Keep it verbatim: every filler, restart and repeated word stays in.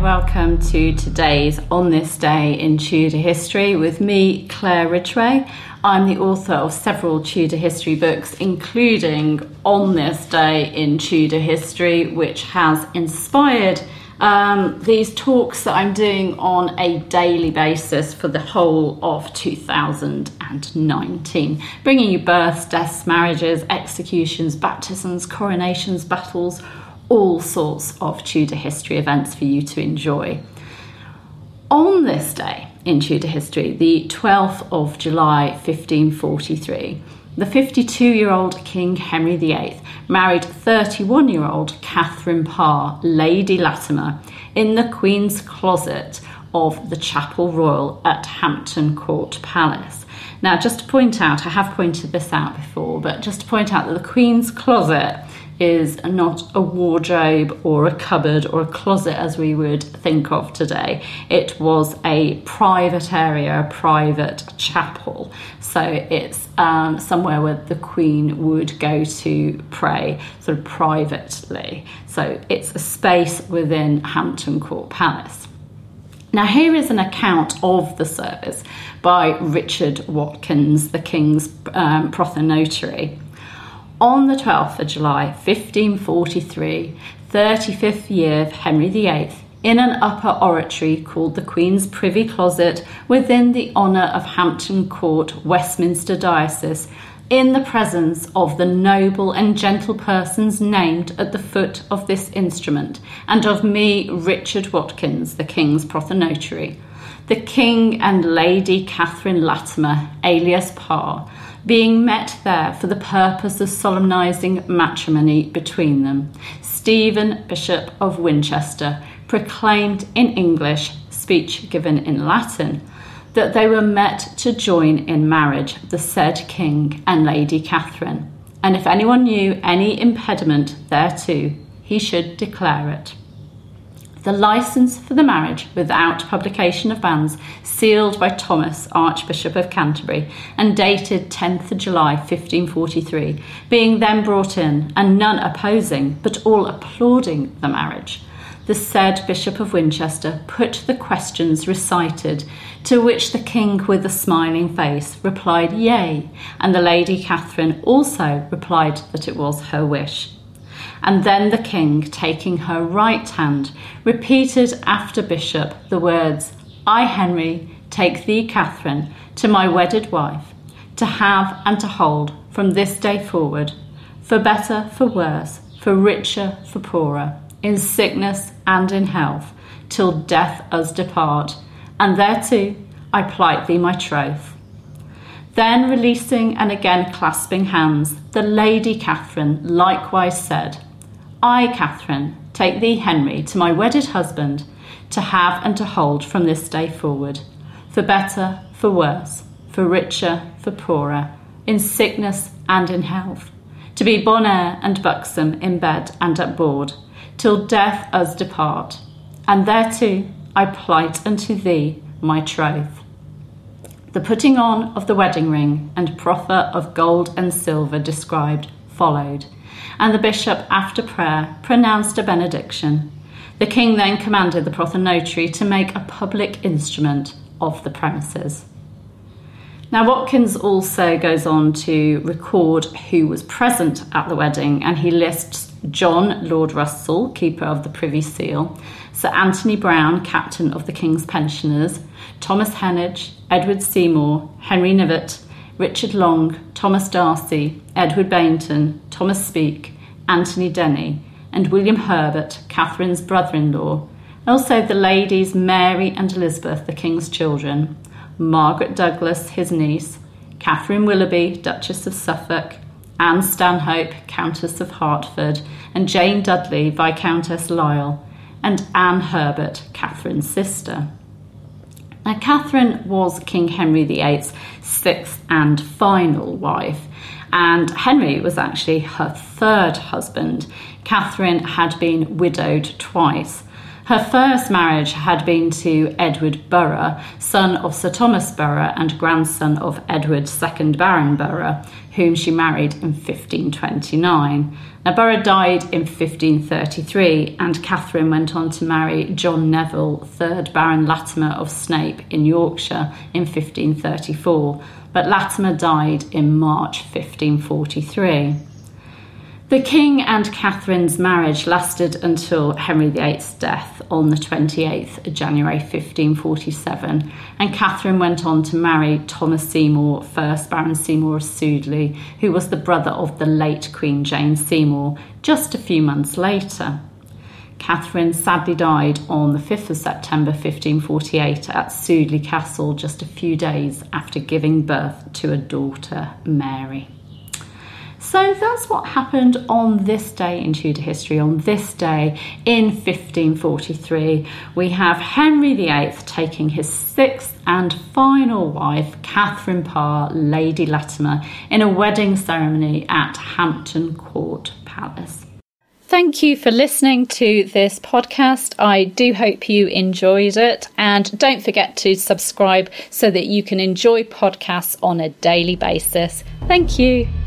welcome to today's On This Day in Tudor History with me, Claire Ridgway. I'm the author of several Tudor history books, including On This Day in Tudor History, which has inspired um, these talks that I'm doing on a daily basis for the whole of two thousand nineteen, bringing you births, deaths, marriages, executions, baptisms, coronations, battles, all sorts of Tudor history events for you to enjoy. On this day in Tudor history, the twelfth of July fifteen forty-three, the fifty-two-year-old King Henry the Eighth married thirty-one-year-old Catherine Parr, Lady Latimer, in the Queen's closet of the Chapel Royal at Hampton Court Palace. Now, just to point out, I have pointed this out before, but just to point out that the Queen's closet is not a wardrobe or a cupboard or a closet as we would think of today. It was a private area, a private chapel. So it's um, somewhere where the Queen would go to pray, sort of privately. So it's a space within Hampton Court Palace. Now, here is an account of the service by Richard Watkins, the King's um, prothonotary. On the twelfth of July, fifteen forty-three, thirty-fifth year of Henry the Eighth, in an upper oratory called the Queen's Privy Closet, within the honour of Hampton Court, Westminster Diocese, in the presence of the noble and gentle persons named at the foot of this instrument, and of me, Richard Watkins, the King's prothonotary, the King and Lady Catherine Latimer, alias Parr, being met there for the purpose of solemnising matrimony between them, Stephen, Bishop of Winchester, proclaimed in English, speech given in Latin, that they were met to join in marriage the said King and Lady Catherine, and if anyone knew any impediment thereto, he should declare it. The licence for the marriage, without publication of banns, sealed by Thomas, Archbishop of Canterbury, and dated tenth of July fifteen forty-three, being then brought in, and none opposing, but all applauding the marriage, the said Bishop of Winchester put the questions recited, to which the King, with a smiling face, replied yea, and the Lady Catherine also replied that it was her wish. And then the King, taking her right hand, repeated after Bishop the words, I, Henry, take thee, Catherine, to my wedded wife, to have and to hold from this day forward, for better, for worse, for richer, for poorer, in sickness and in health, till death us depart, and thereto I plight thee my troth. Then, releasing and again clasping hands, the Lady Catherine likewise said, I, Catherine, take thee, Henry, to my wedded husband, to have and to hold from this day forward, for better, for worse, for richer, for poorer, in sickness and in health, to be bon air and buxom in bed and at board, till death us depart, and thereto I plight unto thee my troth. The putting on of the wedding ring and proffer of gold and silver described followed, and the bishop, after prayer, pronounced a benediction. The King then commanded the prothonotary to make a public instrument of the premises. Now, Watkins also goes on to record who was present at the wedding, and he lists John Lord Russell, Keeper of the Privy Seal, Sir Anthony Brown, Captain of the King's Pensioners, Thomas Heneage, Edward Seymour, Henry Knivet, Richard Long, Thomas Darcy, Edward Bainton, Thomas Speke, Anthony Denny, and William Herbert, Catherine's brother-in-law, also the ladies Mary and Elizabeth, the King's children, Margaret Douglas, his niece, Catherine Willoughby, Duchess of Suffolk, Anne Stanhope, Countess of Hertford, and Jane Dudley, Viscountess Lisle, and Anne Herbert, Catherine's sister. Now, Catherine was King Henry the Eighth's sixth and final wife, and Henry was actually her third husband. Catherine had been widowed twice. Her first marriage had been to Edward Burgh, son of Sir Thomas Burgh and grandson of Edward, second Baron Burgh, whom she married in fifteen twenty-nine. Now, Burgh died in fifteen thirty-three, and Catherine went on to marry John Neville, third Baron Latimer of Snape in Yorkshire, in fifteen thirty-four, but Latimer died in March fifteen forty-three. The King and Catherine's marriage lasted until Henry the eighth's death on the twenty-eighth of January fifteen forty-seven, and Catherine went on to marry Thomas Seymour, first Baron Seymour of Sudeley, who was the brother of the late Queen Jane Seymour, just a few months later. Catherine sadly died on the fifth of September fifteen forty-eight at Sudeley Castle, just a few days after giving birth to a daughter, Mary. So that's what happened on this day in Tudor history. On this day in fifteen forty-three, we have Henry the eighth taking his sixth and final wife, Catherine Parr, Lady Latimer, in a wedding ceremony at Hampton Court Palace. Thank you for listening to this podcast. I do hope you enjoyed it, and don't forget to subscribe so that you can enjoy podcasts on a daily basis. Thank you.